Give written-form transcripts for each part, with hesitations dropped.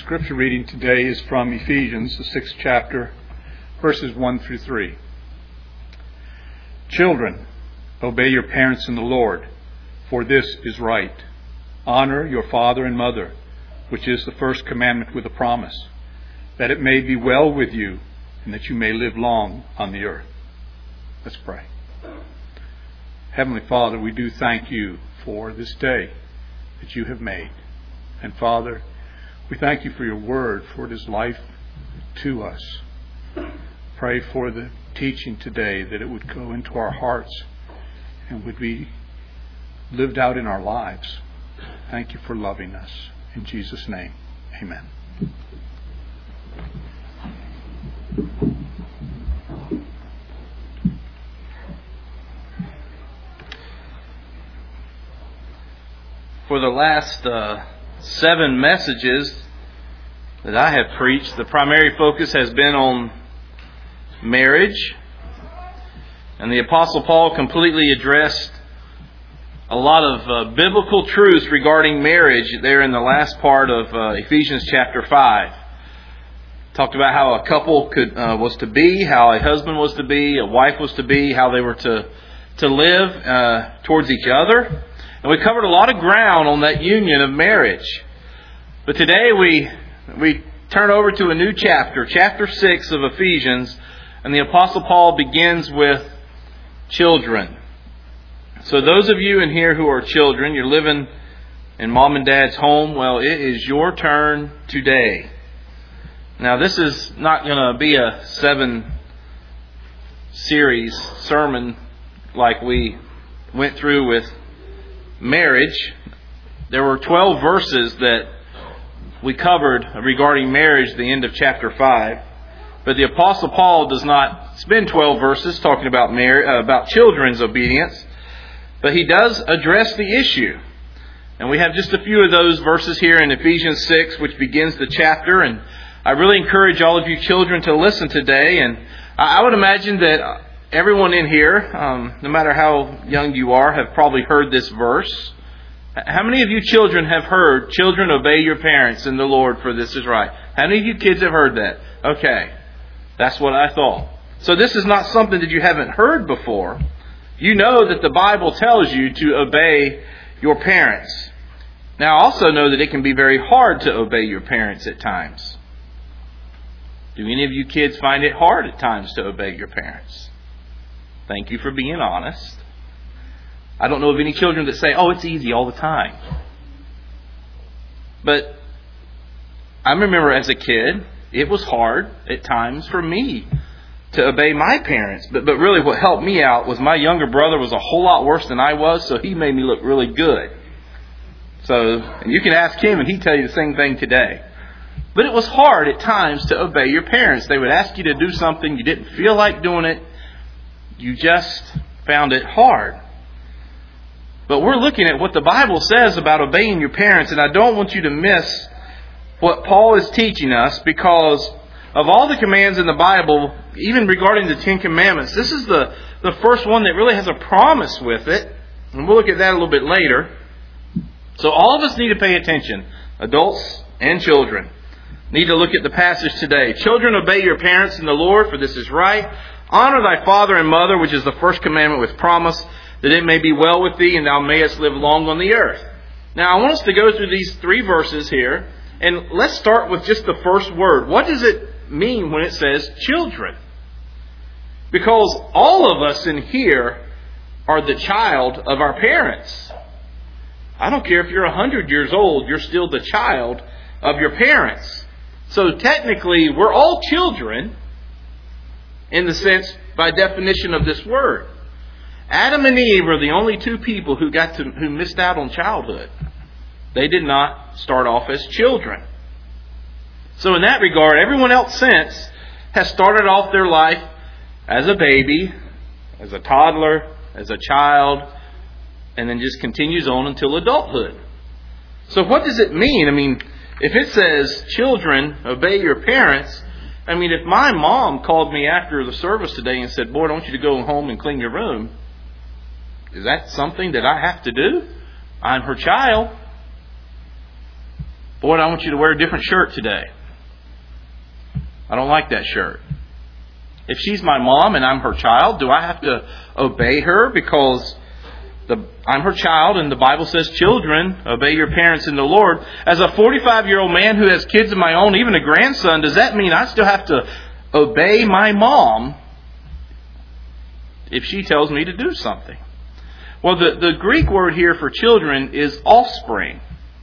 scripture reading today is from Ephesians, the 6th chapter, verses 1 through 3. Children, obey your parents in the Lord, for this is right. Honor your father and mother, which is the first commandment with a promise, that it may be well with you and that you may live long on the earth. Let's pray. Heavenly Father, we do thank you for this day that you have made. And Father, we thank you for your word, for it is life to us. Pray for the teaching today, that it would go into our hearts and would be lived out in our lives. Thank you for loving us. In Jesus' name, amen. For the last 7 messages that I have preached, the primary focus has been on marriage. And the Apostle Paul completely addressed a lot of biblical truths regarding marriage there in the last part of Ephesians chapter 5. Talked about how a couple was to be, how a husband was to be, a wife was to be, how they were to live towards each other. And we covered a lot of ground on that union of marriage. But today we turn over to a new chapter, chapter 6 of Ephesians, and the Apostle Paul begins with children. So those of you in here who are children, you're living in mom and dad's home, well, it is your turn today. Now, this is not going to be a 7-series sermon like we went through with marriage. There were 12 verses that we covered regarding marriage at the end of chapter 5. But the Apostle Paul does not spend 12 verses talking about about children's obedience, but he does address the issue. And we have just a few of those verses here in Ephesians 6, which begins the chapter. And I really encourage all of you children to listen today. And I would imagine that everyone in here, no matter how young you are, have probably heard this verse. How many of you children have heard, "Children, obey your parents in the Lord, for this is right"? How many of you kids have heard that? Okay, that's what I thought. So this is not something that you haven't heard before. You know that the Bible tells you to obey your parents. Now, I also know that it can be very hard to obey your parents at times. Do any of you kids find it hard at times to obey your parents? Thank you for being honest. I don't know of any children that say, "Oh, it's easy all the time." But I remember as a kid, it was hard at times for me to obey my parents. But really what helped me out was my younger brother was a whole lot worse than I was, so he made me look really good. So, and you can ask him and he'd tell you the same thing today. But it was hard at times to obey your parents. They would ask you to do something, you didn't feel like doing it. You just found it hard. But we're looking at what the Bible says about obeying your parents, and I don't want you to miss what Paul is teaching us, because of all the commands in the Bible, even regarding the 10 Commandments, this is the first one that really has a promise with it. And we'll look at that a little bit later. So all of us need to pay attention, adults and children. Need to look at the passage today. Children, obey your parents in the Lord, for this is right. Honor thy father and mother, which is the first commandment with promise, that it may be well with thee and thou mayest live long on the earth. Now I want us to go through these 3 verses here, and let's start with just the first word. What does it mean when it says children? Because all of us in here are the child of our parents. I don't care if you're 100 years old, you're still the child of your parents. So technically, we're all children in the sense, by definition of this word. Adam and Eve are the only 2 people who missed out on childhood. They did not start off as children. So in that regard, everyone else since has started off their life as a baby, as a toddler, as a child, and then just continues on until adulthood. So what does it mean? I mean, if it says, children, obey your parents, I mean, if my mom called me after the service today and said, "Boy, I want you to go home and clean your room," is that something that I have to do? I'm her child. Boy, I want you to wear a different shirt today. I don't like that shirt. If she's my mom and I'm her child, do I have to obey her because I'm her child and the Bible says, children, obey your parents in the Lord? As a 45-year-old man who has kids of my own, even a grandson, does that mean I still have to obey my mom if she tells me to do something? Well, the Greek word here for children is offspring.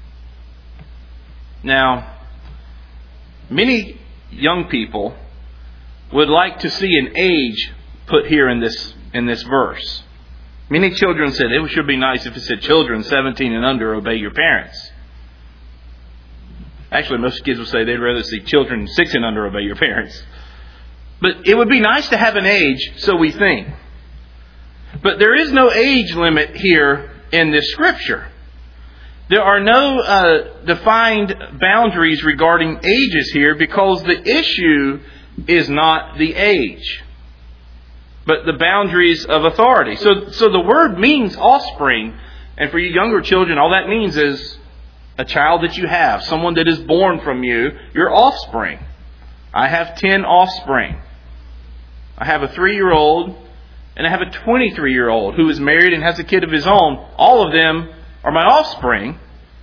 Now, many young people would like to see an age put here in this verse. Many children said it should be nice if it said children 17 and under obey your parents. Actually, most kids would say they'd rather see children 6 and under obey your parents. But it would be nice to have an age, so we think. But there is no age limit here in this scripture. There are no defined boundaries regarding ages here because the issue is not the age, but the boundaries of authority. So the word means offspring. And for you younger children, all that means is a child that you have, someone that is born from you, your offspring. I have 10 offspring. I have a 3-year-old and I have a 23-year-old who is married and has a kid of his own. All of them are my offspring.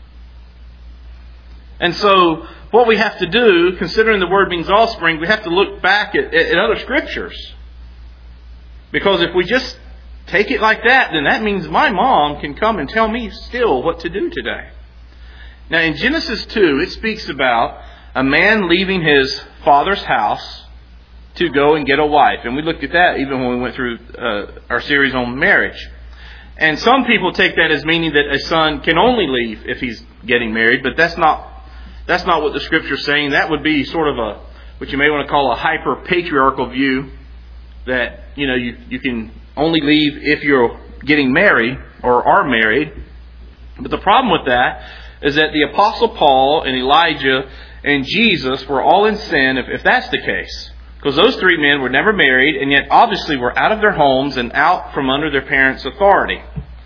And so what we have to do, considering the word means offspring, we have to look back at other scriptures. Because if we just take it like that, then that means my mom can come and tell me still what to do today. Now in Genesis 2, it speaks about a man leaving his father's house to go and get a wife. And we looked at that even when we went through our series on marriage. And some people take that as meaning that a son can only leave if he's getting married, but that's not what the scripture's saying. That would be sort of what you may want to call a hyper-patriarchal view, that you can only leave if you're getting married or are married. But the problem with that is that the Apostle Paul and Elijah and Jesus were all in sin if that's the case. Because those 3 men were never married and yet obviously were out of their homes and out from under their parents' authority.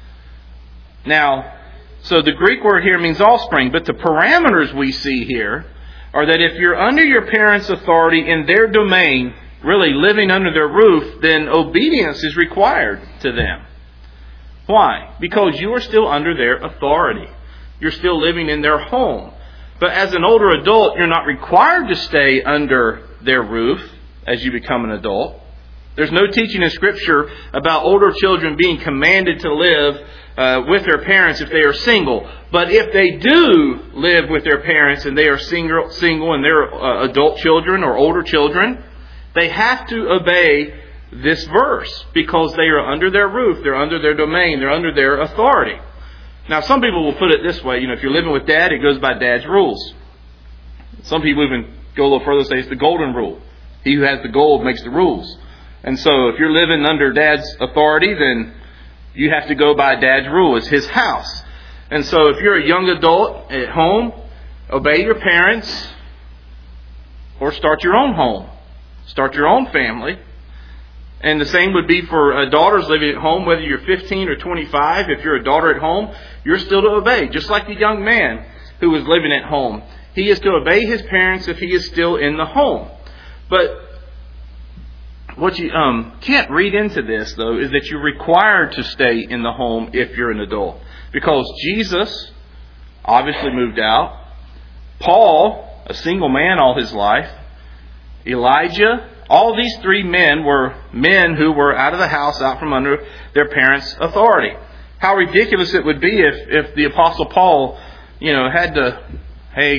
Now, so the Greek word here means offspring, but the parameters we see here are that if you're under your parents' authority in their domain, really living under their roof, then obedience is required to them. Why? Because you are still under their authority. You're still living in their home. But as an older adult, you're not required to stay under their roof as you become an adult. There's no teaching in Scripture about older children being commanded to live with their parents if they are single. But if they do live with their parents and they are single and they're adult children or older children, they have to obey this verse because they are under their roof, they're under their domain, they're under their authority. Now, some people will put it this way, if you're living with Dad, it goes by Dad's rules. Some people even go a little further and say it's the golden rule. He who has the gold makes the rules. And so if you're living under Dad's authority, then you have to go by Dad's rule. It's his house. And so if you're a young adult at home, obey your parents or start your own home. Start your own family. And the same would be for daughters living at home, whether you're 15 or 25. If you're a daughter at home, you're still to obey. Just like the young man who was living at home. He is to obey his parents if he is still in the home. But what you can't read into this, though, is that you're required to stay in the home if you're an adult. Because Jesus obviously moved out. Paul, a single man all his life. Elijah, all these 3 men were men who were out of the house, out from under their parents' authority. How ridiculous it would be if the Apostle Paul, had to, hey,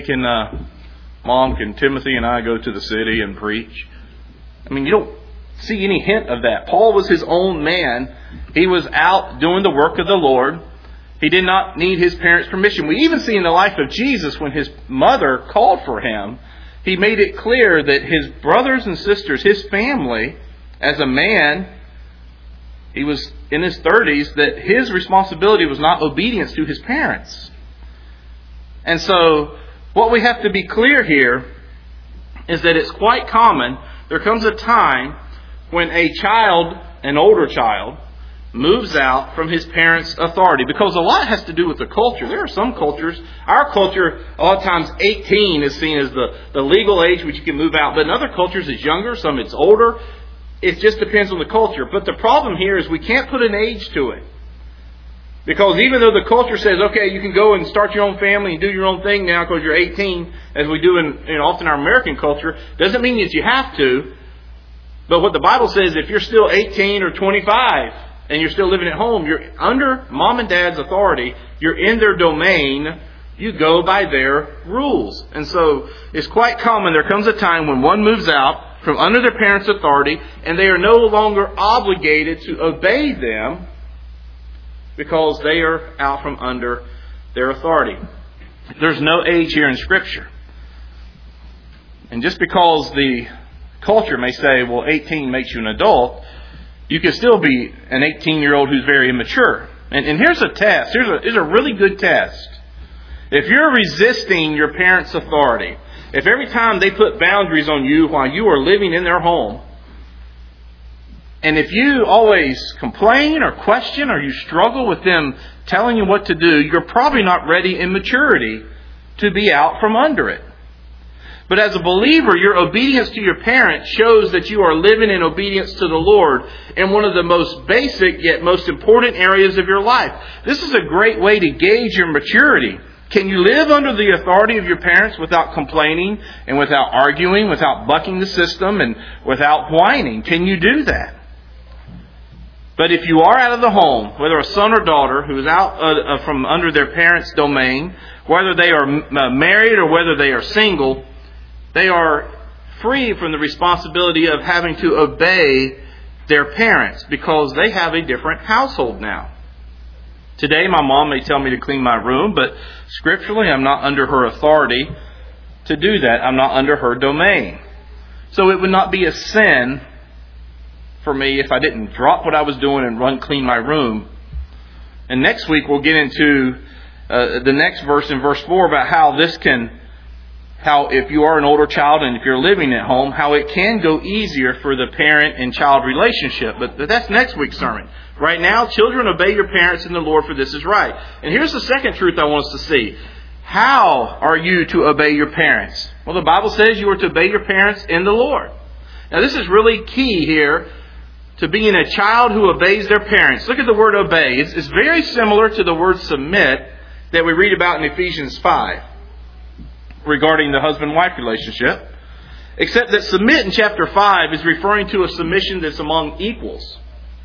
can Timothy and I go to the city and preach? I mean, you don't see any hint of that. Paul was his own man. He was out doing the work of the Lord. He did not need his parents' permission. We even see in the life of Jesus when his mother called for him, he made it clear that his brothers and sisters, his family, as a man, he was in his 30s, that his responsibility was not obedience to his parents. And so what we have to be clear here is that it's quite common. There comes a time when a child, an older child, moves out from his parents' authority. Because a lot has to do with the culture. There are some cultures, our culture, a lot of times 18 is seen as the legal age which you can move out. But in other cultures it's younger, some it's older. It just depends on the culture. But the problem here is we can't put an age to it. Because even though the culture says, okay, you can go and start your own family and do your own thing now because you're 18, as we do in often our American culture, doesn't mean that you have to. But what the Bible says, if you're still 18 or 25 and you're still living at home, you're under mom and dad's authority, you're in their domain, you go by their rules. And so it's quite common. There comes a time when one moves out from under their parents' authority and they are no longer obligated to obey them because they are out from under their authority. There's no age here in Scripture. And just because the culture may say, well, 18 makes you an adult, you can still be an 18-year-old who's very immature. And here's a test. Here's a really good test. If you're resisting your parents' authority, if every time they put boundaries on you while you are living in their home, and if you always complain or question or you struggle with them telling you what to do, you're probably not ready in maturity to be out from under it. But as a believer, your obedience to your parents shows that you are living in obedience to the Lord in one of the most basic yet most important areas of your life. This is a great way to gauge your maturity. Can you live under the authority of your parents without complaining and without arguing, without bucking the system and without whining? Can you do that? But if you are out of the home, whether a son or daughter who is out from under their parents' domain, whether they are married or whether they are single, they are free from the responsibility of having to obey their parents because they have a different household now. Today, my mom may tell me to clean my room, but scripturally, I'm not under her authority to do that. I'm not under her domain. So it would not be a sin for me if I didn't drop what I was doing and run clean my room. And next week, we'll get into the next verse in verse 4 about how if you are an older child and if you're living at home, how it can go easier for the parent and child relationship. But that's next week's sermon. Right now, children, obey your parents in the Lord, for this is right. And here's the second truth I want us to see. How are you to obey your parents? Well, the Bible says you are to obey your parents in the Lord. Now, this is really key here to being a child who obeys their parents. Look at the word obey. It's very similar to the word submit that we read about in Ephesians 5 regarding the husband-wife relationship. Except that submit in chapter 5 is referring to a submission that's among equals.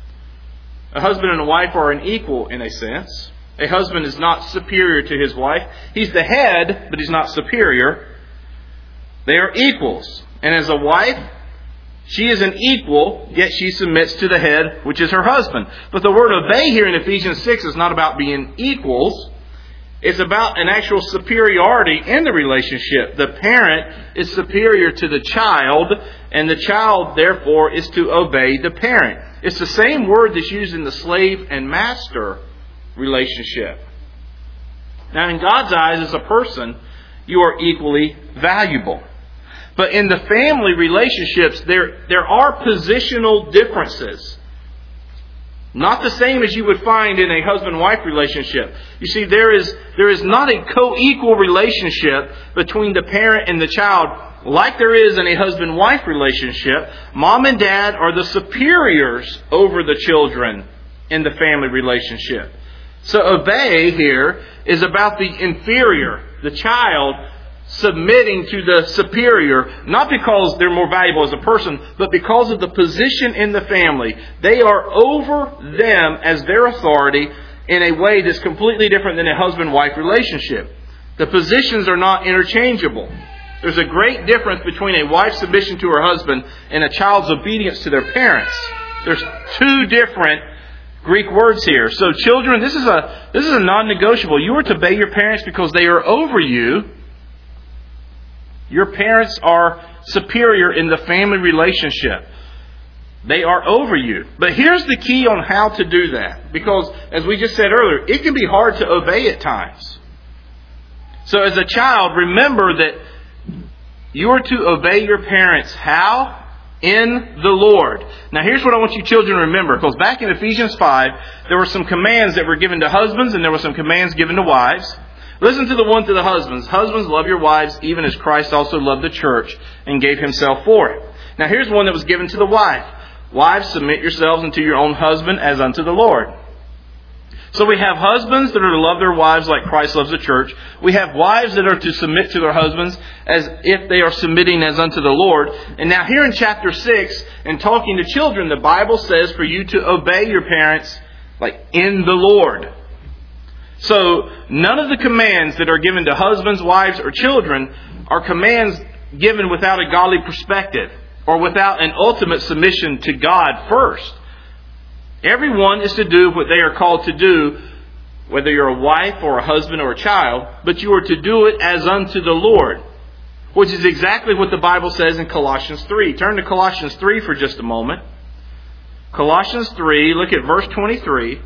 A husband and a wife are an equal in a sense. A husband is not superior to his wife. He's the head, but he's not superior. They are equals. And as a wife, she is an equal, yet she submits to the head, which is her husband. But the word obey here in Ephesians 6 is not about being equals. It's about an actual superiority in the relationship. The parent is superior to the child, and the child, therefore, is to obey the parent. It's the same word that's used in the slave and master relationship. Now, in God's eyes, as a person, you are equally valuable. But in the family relationships, there are positional differences. Not the same as you would find in a husband-wife relationship. You see, there is not a co-equal relationship between the parent and the child like there is in a husband-wife relationship. Mom and dad are the superiors over the children in the family relationship. So obey here is about the inferior, the child, submitting to the superior, not because they're more valuable as a person, but because of the position in the family. They are over them as their authority in a way that's completely different than a husband-wife relationship. The positions are not interchangeable. There's a great difference between a wife's submission to her husband and a child's obedience to their parents. There's two different Greek words here. So children, this is a non-negotiable. You are to obey your parents because they are over you. Your parents are superior in the family relationship. They are over you. But here's the key on how to do that. Because, as we just said earlier, it can be hard to obey at times. So as a child, remember that you are to obey your parents how? in the Lord. Now here's what I want you children to remember, because back in Ephesians 5, there were some commands that were given to husbands and there were some commands given to wives. Listen to the one to the husbands. Husbands, love your wives, even as Christ also loved the church and gave himself for it. Now here's one that was given to the wife. Wives, submit yourselves unto your own husband as unto the Lord. So we have husbands that are to love their wives like Christ loves the church. We have wives that are to submit to their husbands as if they are submitting as unto the Lord. And now here in chapter 6, in talking to children, the Bible says for you to obey your parents like in the Lord. So none of the commands that are given to husbands, wives, or children are commands given without a godly perspective or without an ultimate submission to God first. Everyone is to do what they are called to do, whether you're a wife or a husband or a child, but you are to do it as unto the Lord, which is exactly what the Bible says in Colossians 3. Turn to Colossians 3 for just a moment. Colossians 3, look at verse 23.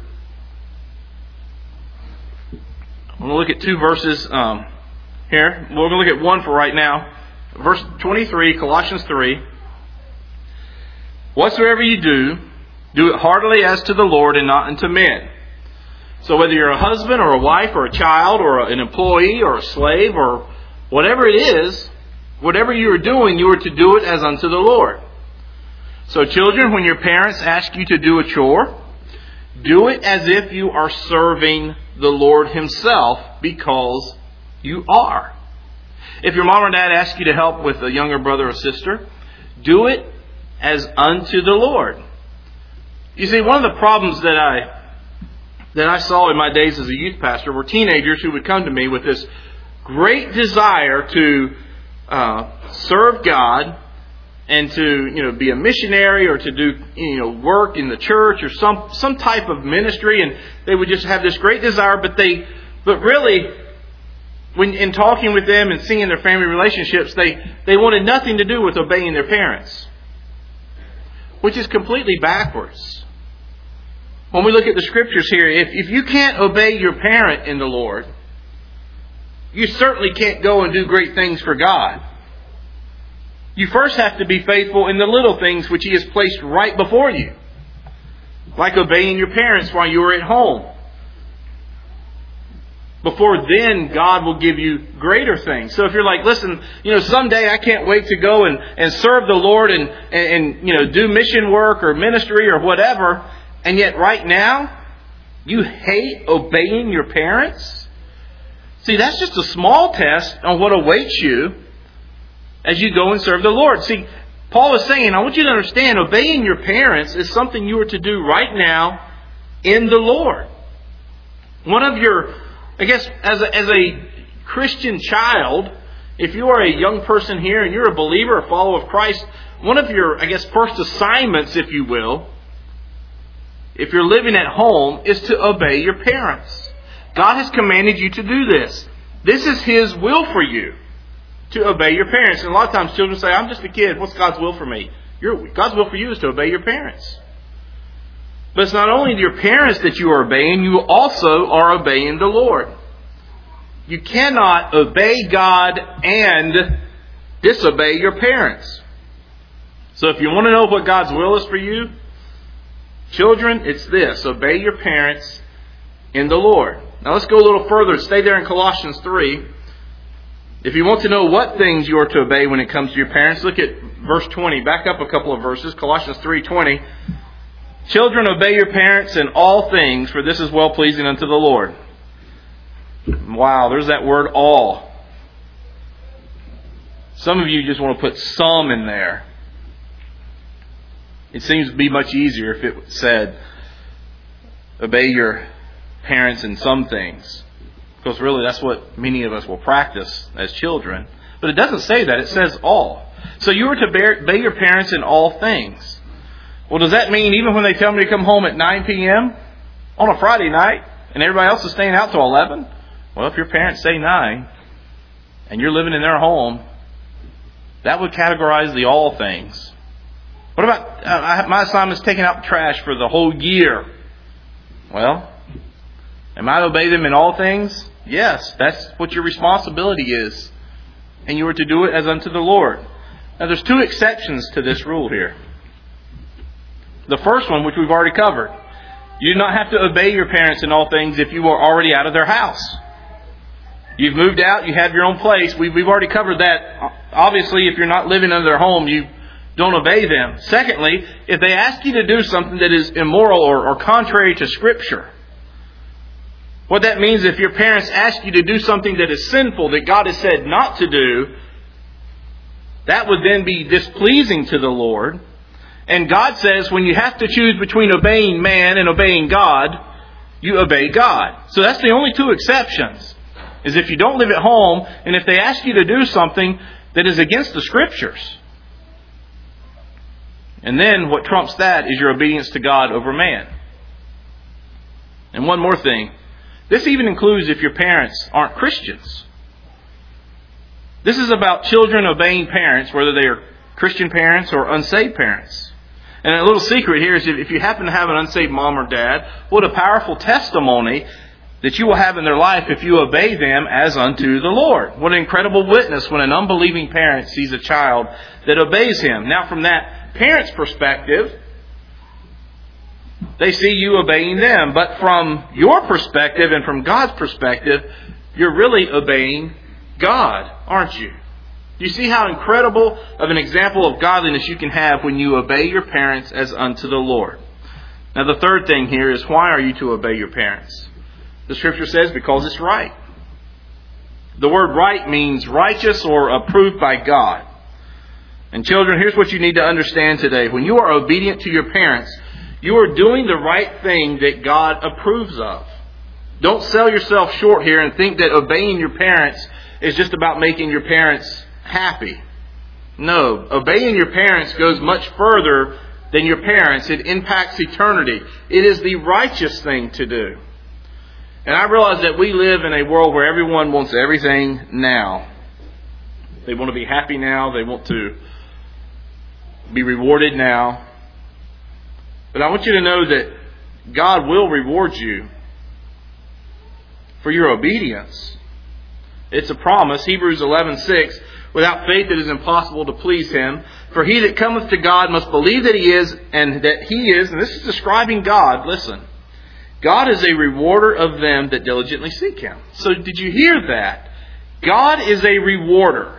I'm going to look at two verses here. We're going to look at one for right now. Verse 23, Colossians 3. Whatsoever you do, do it heartily as to the Lord and not unto men. So whether you're a husband or a wife or a child or an employee or a slave or whatever it is, whatever you are doing, you are to do it as unto the Lord. So children, when your parents ask you to do a chore, do it as if you are serving the Lord Himself, because you are. If your mom or dad asks you to help with a younger brother or sister, do it as unto the Lord. You see, one of the problems that I saw in my days as a youth pastor were teenagers who would come to me with this great desire to serve God and to be a missionary or to do work in the church or some type of ministry, and they would just have this great desire, but really, when in talking with them and seeing their family relationships, they wanted nothing to do with obeying their parents, which is completely backwards. When we look at the scriptures here, if you can't obey your parent in the Lord, you certainly can't go and do great things for God. You first have to be faithful in the little things which He has placed right before you, like obeying your parents while you are at home. Before then, God will give you greater things. So if you're like, listen, someday I can't wait to go and serve the Lord and do mission work or ministry or whatever, and yet right now, you hate obeying your parents? See, that's just a small test on what awaits you as you go and serve the Lord. See, Paul is saying, I want you to understand, obeying your parents is something you are to do right now in the Lord. One of your, I guess, as a Christian child, if you are a young person here and you're a believer, a follower of Christ, one of your, I guess, first assignments, if you will, if you're living at home, is to obey your parents. God has commanded you to do this. This is His will for you, to obey your parents. And a lot of times children say, I'm just a kid. What's God's will for me? God's will for you is to obey your parents. But it's not only your parents that you are obeying, you also are obeying the Lord. You cannot obey God and disobey your parents. So if you want to know what God's will is for you, children, it's this: obey your parents in the Lord. Now let's go a little further. Stay there in Colossians 3. If you want to know what things you are to obey when it comes to your parents, look at verse 20. Back up a couple of verses. Colossians 3:20. Children, obey your parents in all things, for this is well-pleasing unto the Lord. Wow, there's that word all. Some of you just want to put some in there. It seems to be much easier if it said, obey your parents in some things. Because really that's what many of us will practice as children. But it doesn't say that. It says all. So you are to obey your parents in all things. Well, does that mean even when they tell me to come home at 9 p.m. on a Friday night and everybody else is staying out till 11? Well, if your parents say 9 and you're living in their home, that would categorize the all things. What about my assignment is taking out the trash for the whole year? Well, am I to obey them in all things? Yes, that's what your responsibility is. And you are to do it as unto the Lord. Now there's two exceptions to this rule here. The first one, which we've already covered. You do not have to obey your parents in all things if you are already out of their house. You've moved out, you have your own place. We've already covered that. Obviously, if you're not living in their home, you don't obey them. Secondly, if they ask you to do something that is immoral or contrary to Scripture, what that means, if your parents ask you to do something that is sinful, that God has said not to do, that would then be displeasing to the Lord. And God says when you have to choose between obeying man and obeying God, you obey God. So that's the only two exceptions, is if you don't live at home and if they ask you to do something that is against the Scriptures. And then what trumps that is your obedience to God over man. And one more thing. This even includes if your parents aren't Christians. This is about children obeying parents, whether they are Christian parents or unsaved parents. And a little secret here is if you happen to have an unsaved mom or dad, what a powerful testimony that you will have in their life if you obey them as unto the Lord. What an incredible witness when an unbelieving parent sees a child that obeys him. Now from that parent's perspective, they see you obeying them. But from your perspective and from God's perspective, you're really obeying God, aren't you? Do you see how incredible of an example of godliness you can have when you obey your parents as unto the Lord? Now the third thing here is, why are you to obey your parents? The Scripture says because it's right. The word right means righteous or approved by God. And children, here's what you need to understand today. When you are obedient to your parents, you are doing the right thing that God approves of. Don't sell yourself short here and think that obeying your parents is just about making your parents happy. No, obeying your parents goes much further than your parents. It impacts eternity. It is the righteous thing to do. And I realize that we live in a world where everyone wants everything now. They want to be happy now. They want to be rewarded now. But I want you to know that God will reward you for your obedience. It's a promise. Hebrews 11:6. Without faith it is impossible to please Him. For he that cometh to God must believe that He is, and that He is, and this is describing God, listen. God is a rewarder of them that diligently seek Him. So did you hear that? God is a rewarder.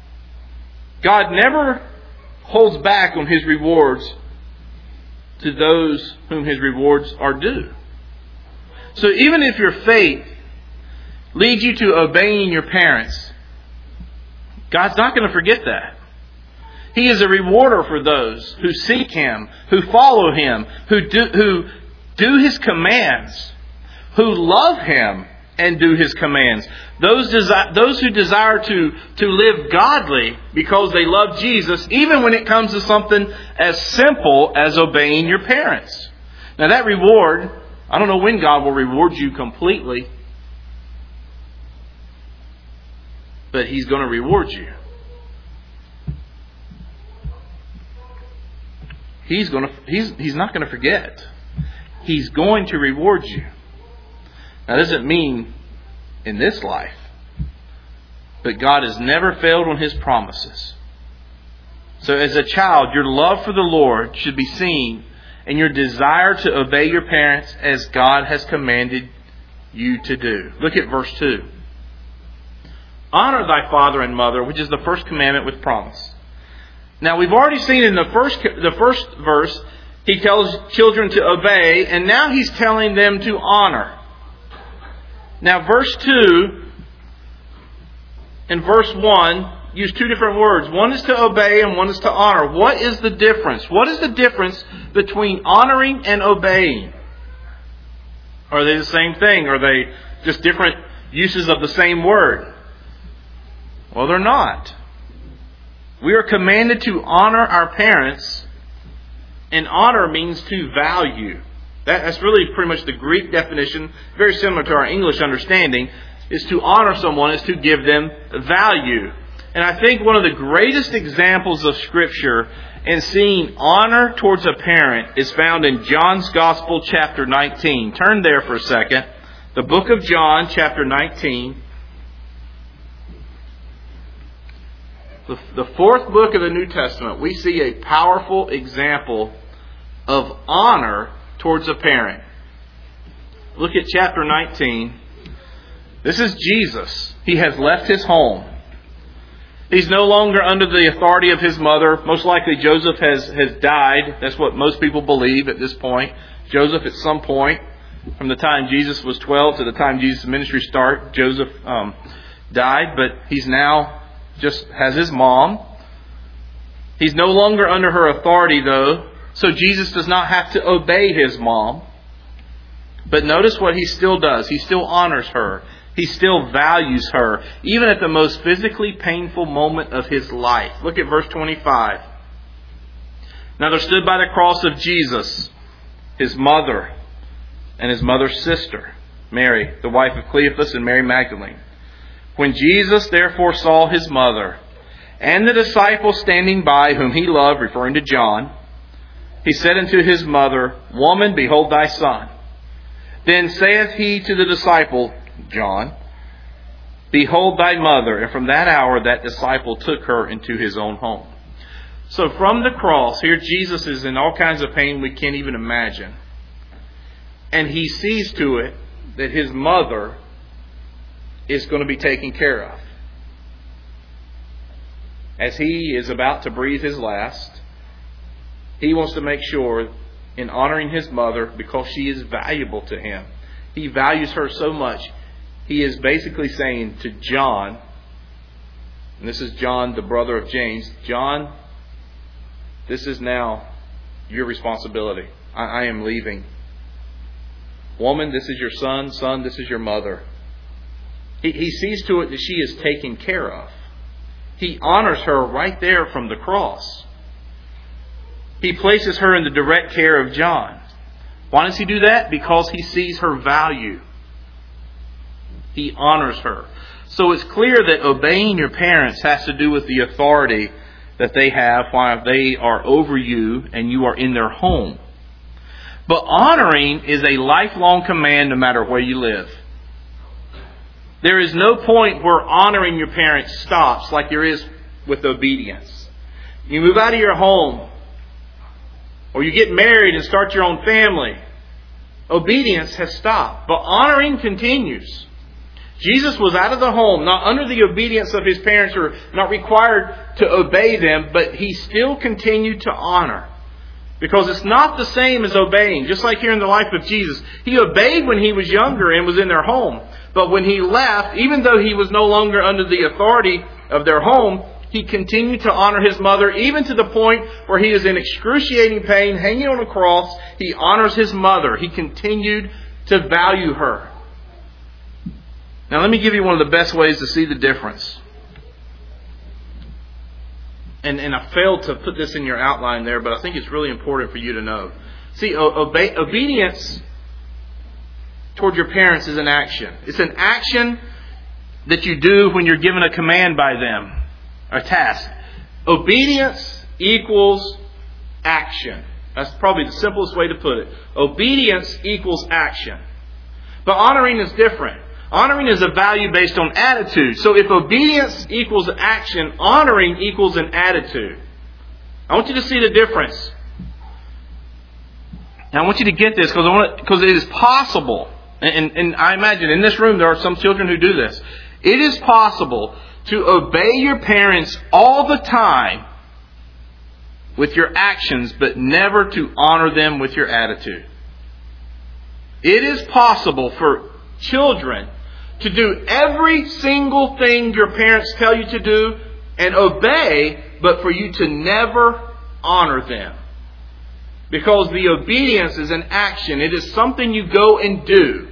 God never holds back on His rewards to those whom His rewards are due. So even if your faith leads you to obeying your parents, God's not going to forget that. He is a rewarder for those who seek Him, who follow Him, who do His commands, who love Him and do His commands. Those who desire to live godly because they love Jesus, even when it comes to something as simple as obeying your parents. Now that reward, I don't know when God will reward you completely, but He's going to reward you. He's not going to forget. He's going to reward you. Now, that doesn't mean in this life, but God has never failed on His promises. So as a child, your love for the Lord should be seen in your desire to obey your parents as God has commanded you to do. Look at verse 2. Honor thy father and mother, which is the first commandment with promise. Now we've already seen in the first verse, He tells children to obey, and now He's telling them to honor. Now verse 2 and verse 1 use two different words. One is to obey and one is to honor. What is the difference? What is the difference between honoring and obeying? Are they the same thing? Are they just different uses of the same word? Well, they're not. We are commanded to honor our parents, and honor means to value. That's really pretty much the Greek definition, very similar to our English understanding, is to honor someone, is to give them value. And I think one of the greatest examples of Scripture in seeing honor towards a parent is found in John's Gospel, chapter 19. Turn there for a second. The book of John, chapter 19. the fourth book of the New Testament, we see a powerful example of honor towards a parent. Look at chapter 19. This is Jesus. He has left his home. He's no longer under the authority of his mother. Most likely Joseph has died. That's what most people believe at this point. Joseph, at some point, from the time Jesus was 12 to the time Jesus' ministry started, Joseph died. But he's now just has his mom. He's no longer under her authority, though. So Jesus does not have to obey his mom. But notice what he still does. He still honors her. He still values her, even at the most physically painful moment of his life. Look at verse 25. Now there stood by the cross of Jesus his mother and his mother's sister, Mary, the wife of Cleophas, and Mary Magdalene. When Jesus therefore saw his mother and the disciple standing by whom he loved, referring to John, he said unto his mother, Woman, behold thy son. Then saith he to the disciple, John, behold thy mother. And from that hour that disciple took her into his own home. So from the cross, here Jesus is in all kinds of pain we can't even imagine. And he sees to it that his mother is going to be taken care of. As he is about to breathe his last, he wants to make sure, in honoring his mother, because she is valuable to him, he values her so much, he is basically saying to John, and this is John, the brother of James, John, this is now your responsibility. I am leaving. Woman, this is your son. Son, this is your mother. He sees to it that she is taken care of. He honors her right there from the cross. He places her in the direct care of John. Why does he do that? Because he sees her value. He honors her. So it's clear that obeying your parents has to do with the authority that they have while they are over you and you are in their home. But honoring is a lifelong command no matter where you live. There is no point where honoring your parents stops like there is with obedience. You move out of your home, or you get married and start your own family, obedience has stopped, but honoring continues. Jesus was out of the home, not under the obedience of his parents, or not required to obey them, but he still continued to honor. Because it's not the same as obeying. Just like here in the life of Jesus, he obeyed when he was younger and was in their home. But when he left, even though he was no longer under the authority of their home, he continued to honor his mother, even to the point where he is in excruciating pain, hanging on a cross. He honors his mother. He continued to value her. Now let me give you one of the best ways to see the difference. And I failed to put this in your outline there, but I think it's really important for you to know. See, obedience toward your parents is an action. It's an action that you do when you're given a command by them, a task. Obedience equals action. That's probably the simplest way to put it. Obedience equals action. But honoring is different. Honoring is a value based on attitude. So if obedience equals action, honoring equals an attitude. I want you to see the difference. Now I want you to get this because it is possible. And I imagine in this room there are some children who do this. It is possible to obey your parents all the time with your actions, but never to honor them with your attitude. It is possible for children to do every single thing your parents tell you to do and obey, but for you to never honor them. Because the obedience is an action. It is something you go and do.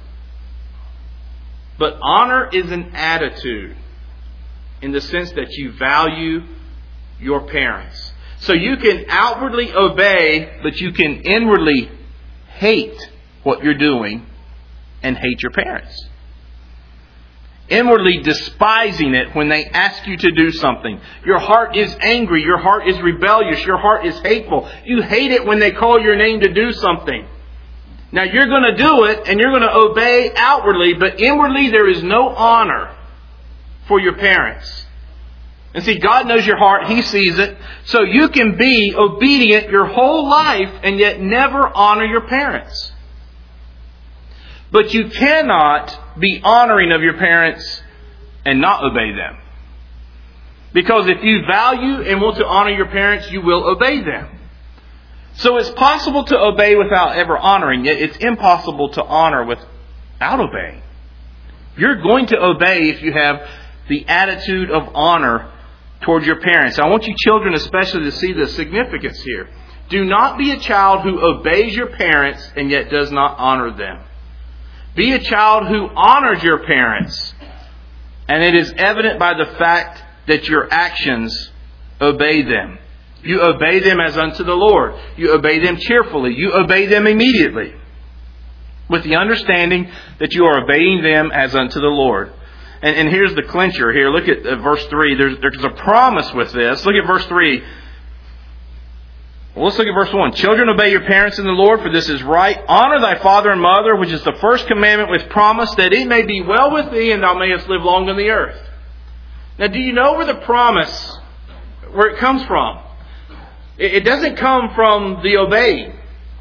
But honor is an attitude in the sense that you value your parents. So you can outwardly obey, but you can inwardly hate what you're doing and hate your parents. Inwardly despising it when they ask you to do something. Your heart is angry. Your heart is rebellious. Your heart is hateful. You hate it when they call your name to do something. Now you're going to do it and you're going to obey outwardly, but inwardly there is no honor for your parents. And see, God knows your heart. He sees it. So you can be obedient your whole life and yet never honor your parents. But you cannot be honoring of your parents and not obey them. Because if you value and want to honor your parents, you will obey them. So it's possible to obey without ever honoring, yet it's impossible to honor without obeying. You're going to obey if you have the attitude of honor towards your parents. I want you children especially to see the significance here. Do not be a child who obeys your parents and yet does not honor them. Be a child who honors your parents, and it is evident by the fact that your actions obey them. You obey them as unto the Lord. You obey them cheerfully. You obey them immediately, with the understanding that you are obeying them as unto the Lord. And here's the clincher here. Look at verse 3. There's a promise with this. Look at verse 3. Well, let's look at verse 1. Children, obey your parents in the Lord, for this is right. Honor thy father and mother, which is the first commandment with promise, that it may be well with thee and thou mayest live long on the earth. Now, do you know where the promise, where it comes from? It doesn't come from the obeying.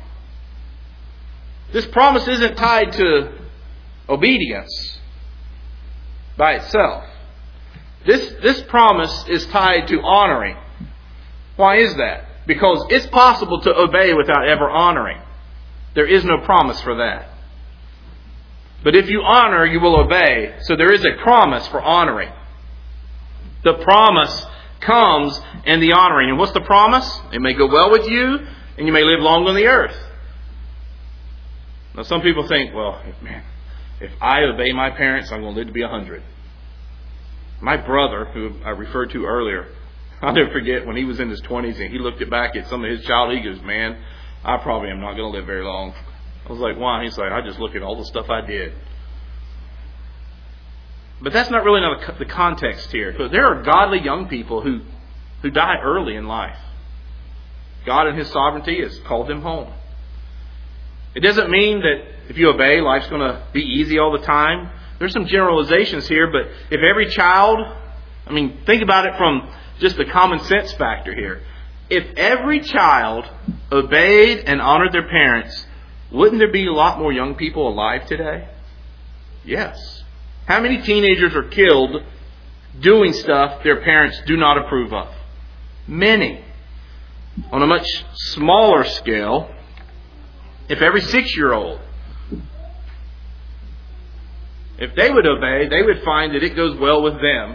This promise isn't tied to obedience by itself. This promise is tied to honoring. Why is that? Because it's possible to obey without ever honoring. There is no promise for that. But if you honor, you will obey. So there is a promise for honoring. The promise comes in the honoring. And what's the promise? It may go well with you, and you may live long on the earth. Now some people think, well, man, if I obey my parents, I'm going to live to be 100. My brother, who I referred to earlier, I'll never forget when he was in his 20s and he looked back at some of his childhood. He goes, man, I probably am not going to live very long. I was like, why? He's like, I just look at all the stuff I did. But that's not really the context here. But there are godly young people who die early in life. God in His sovereignty has called them home. It doesn't mean that if you obey, life's going to be easy all the time. There's some generalizations here, but if every child, think about it from just the common sense factor here. If every child obeyed and honored their parents, wouldn't there be a lot more young people alive today? Yes. How many teenagers are killed doing stuff their parents do not approve of? Many. On a much smaller scale, if every 6-year-old, if they would obey, they would find that it goes well with them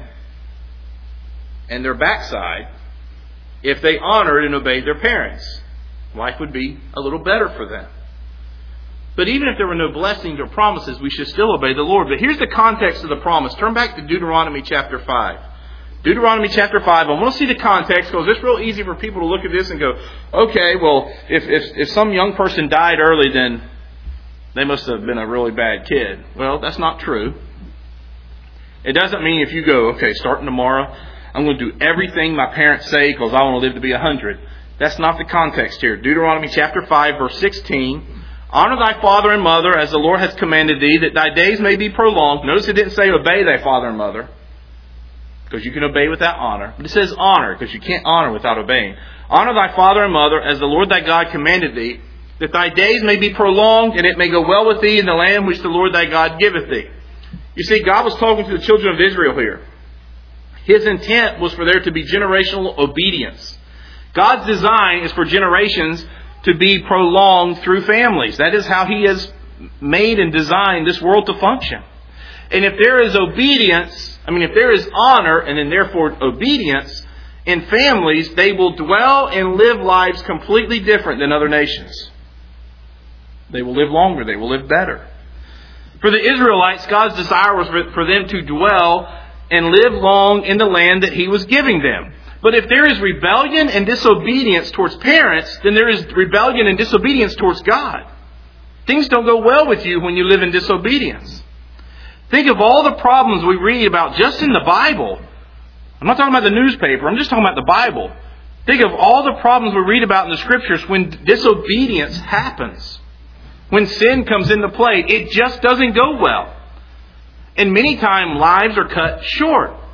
and their backside if they honored and obeyed their parents. Life would be a little better for them. But even if there were no blessings or promises, we should still obey the Lord. But here's the context of the promise. Turn back to Deuteronomy chapter 5. Deuteronomy chapter 5. I want to see the context because it's real easy for people to look at this and go, okay, well, if some young person died early, then they must have been a really bad kid. Well, that's not true. It doesn't mean if you go, okay, starting tomorrow, I'm going to do everything my parents say because I want to live to be 100. That's not the context here. Deuteronomy chapter 5, verse 16. Honor thy father and mother as the Lord has commanded thee, that thy days may be prolonged. Notice it didn't say obey thy father and mother, because you can obey without honor. But it says honor, because you can't honor without obeying. Honor thy father and mother as the Lord thy God commanded thee, that thy days may be prolonged, and it may go well with thee in the land which the Lord thy God giveth thee. You see, God was talking to the children of Israel here. His intent was for there to be generational obedience. God's design is for generations to be prolonged through families. That is how He has made and designed this world to function. And if there is obedience, if there is honor and then therefore obedience in families, they will dwell and live lives completely different than other nations. They will live longer. They will live better. For the Israelites, God's desire was for them to dwell and live long in the land that He was giving them. But if there is rebellion and disobedience towards parents, then there is rebellion and disobedience towards God. Things don't go well with you when you live in disobedience. Think of all the problems we read about just in the Bible. I'm not talking about the newspaper. I'm just talking about the Bible. Think of all the problems we read about in the Scriptures when disobedience happens. When sin comes into play, it just doesn't go well. And many times lives are cut short.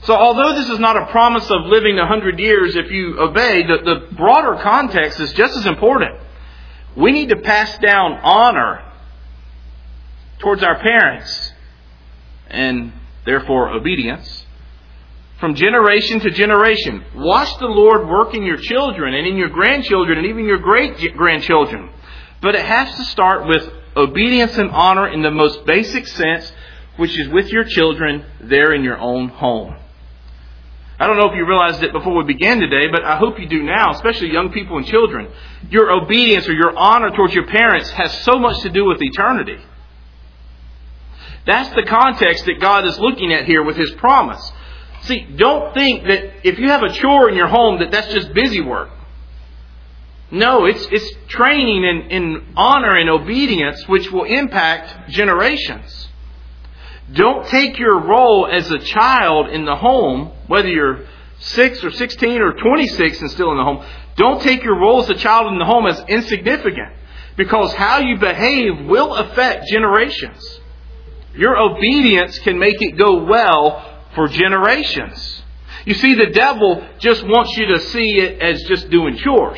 So although this is not a promise of living 100 years if you obey, the broader context is just as important. We need to pass down honor towards our parents and therefore obedience from generation to generation. Watch the Lord work in your children and in your grandchildren and even your great-grandchildren. But it has to start with obedience and honor in the most basic sense, which is with your children there in your own home. I don't know if you realized it before we began today, but I hope you do now, especially young people and children. Your obedience or your honor towards your parents has so much to do with eternity. That's the context that God is looking at here with His promise. See, don't think that if you have a chore in your home that's just busy work. No, it's training in honor and obedience which will impact generations. Don't take your role as a child in the home, whether you're 6 or 16 or 26 and still in the home. Don't take your role as a child in the home as insignificant, because how you behave will affect generations. Your obedience can make it go well for generations. You see, the devil just wants you to see it as just doing chores.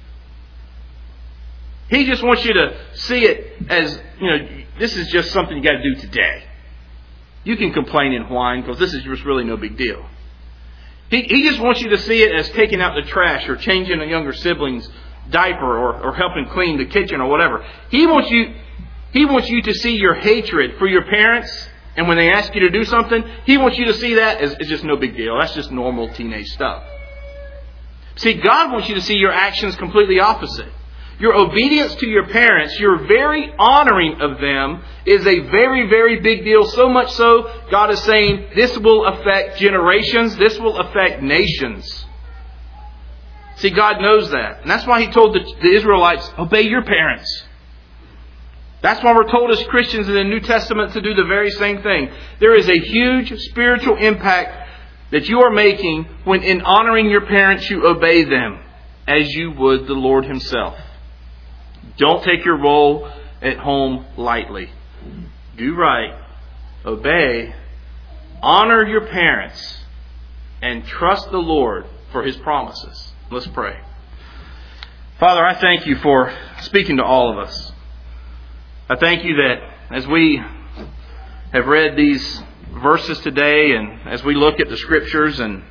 He just wants you to see it as, this is just something you got to do today. You can complain and whine because this is just really no big deal. He just wants you to see it as taking out the trash or changing a younger sibling's diaper or helping clean the kitchen or whatever. He wants you to see your hatred for your parents, and when they ask you to do something, he wants you to see that as just no big deal. That's just normal teenage stuff. See, God wants you to see your actions completely opposite. Your obedience to your parents, your very honoring of them, is a very, very big deal. So much so, God is saying this will affect generations. This will affect nations. See, God knows that. And that's why He told the Israelites, obey your parents. That's why we're told as Christians in the New Testament to do the very same thing. There is a huge spiritual impact that you are making when in honoring your parents you obey them as you would the Lord Himself. Don't take your role at home lightly. Do right. Obey. Honor your parents. And trust the Lord for His promises. Let's pray. Father, I thank You for speaking to all of us. I thank You that as we have read these verses today and as we look at the Scriptures, and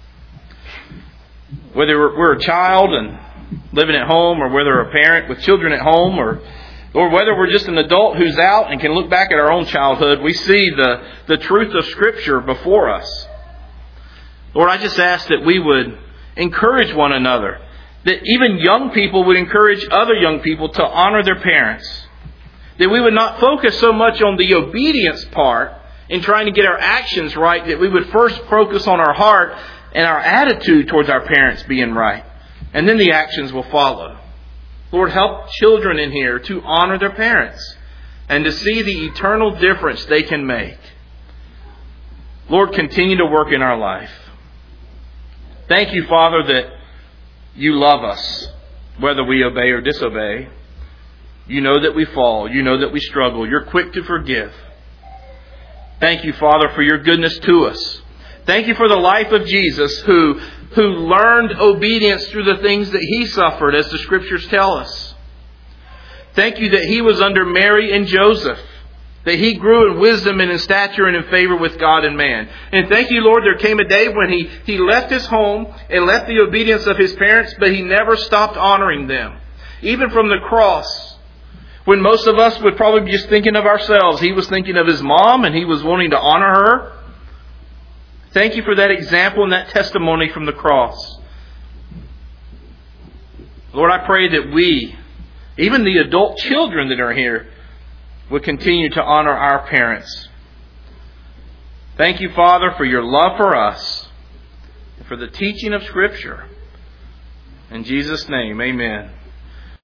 whether we're a child and living at home, or whether a parent with children at home, or whether we're just an adult who's out and can look back at our own childhood, we see the truth of Scripture before us. Lord, I just ask that we would encourage one another, that even young people would encourage other young people to honor their parents, that we would not focus so much on the obedience part in trying to get our actions right, that we would first focus on our heart and our attitude towards our parents being right. And then the actions will follow. Lord, help children in here to honor their parents and to see the eternal difference they can make. Lord, continue to work in our life. Thank You, Father, that You love us, whether we obey or disobey. You know that we fall. You know that we struggle. You're quick to forgive. Thank You, Father, for Your goodness to us. Thank You for the life of Jesus who learned obedience through the things that He suffered, as the Scriptures tell us. Thank You that He was under Mary and Joseph, that He grew in wisdom and in stature and in favor with God and man. And thank You, Lord, there came a day when He left His home and left the obedience of His parents, but He never stopped honoring them. Even from the cross, when most of us would probably be just thinking of ourselves, He was thinking of His mom and He was wanting to honor her. Thank You for that example and that testimony from the cross. Lord, I pray that we, even the adult children that are here, would continue to honor our parents. Thank You, Father, for Your love for us and for the teaching of Scripture. In Jesus' name, amen.